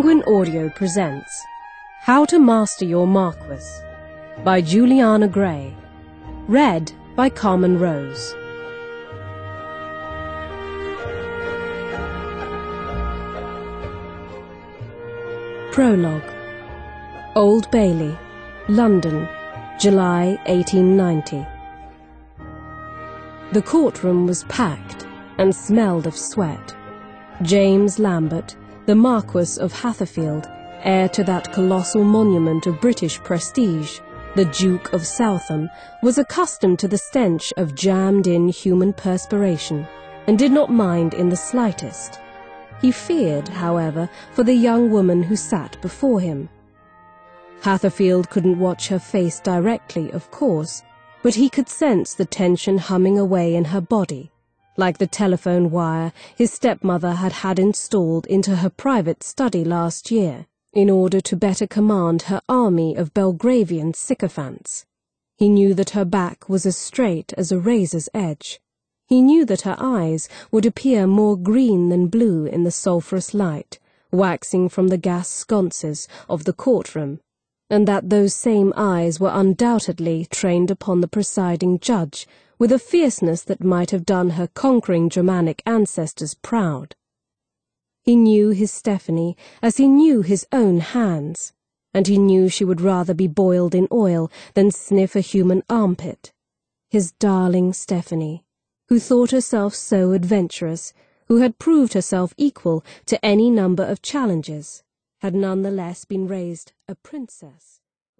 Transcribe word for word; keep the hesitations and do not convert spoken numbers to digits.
Penguin Audio presents How to Master Your Marquess by Juliana Gray. Read by Carmen Rose. Prologue. Old Bailey, London, July eighteen ninety. The courtroom was packed and smelled of sweat. James Lambert, the Marquess of Hatherfield, heir to that colossal monument of British prestige, the Duke of Southam, was accustomed to the stench of jammed-in human perspiration, and did not mind in the slightest. He feared, however, for the young woman who sat before him. Hatherfield couldn't watch her face directly, of course, but he could sense the tension humming away in her body, like the telephone wire his stepmother had had installed into her private study last year, in order to better command her army of Belgravian sycophants. He knew that her back was as straight as a razor's edge. He knew that her eyes would appear more green than blue in the sulphurous light, waxing from the gas sconces of the courtroom, and that those same eyes were undoubtedly trained upon the presiding judge with a fierceness that might have done her conquering Germanic ancestors proud. He knew his Stephanie as he knew his own hands, and he knew she would rather be boiled in oil than sniff a human armpit. His darling Stephanie, who thought herself so adventurous, who had proved herself equal to any number of challenges, had none the less been raised a princess.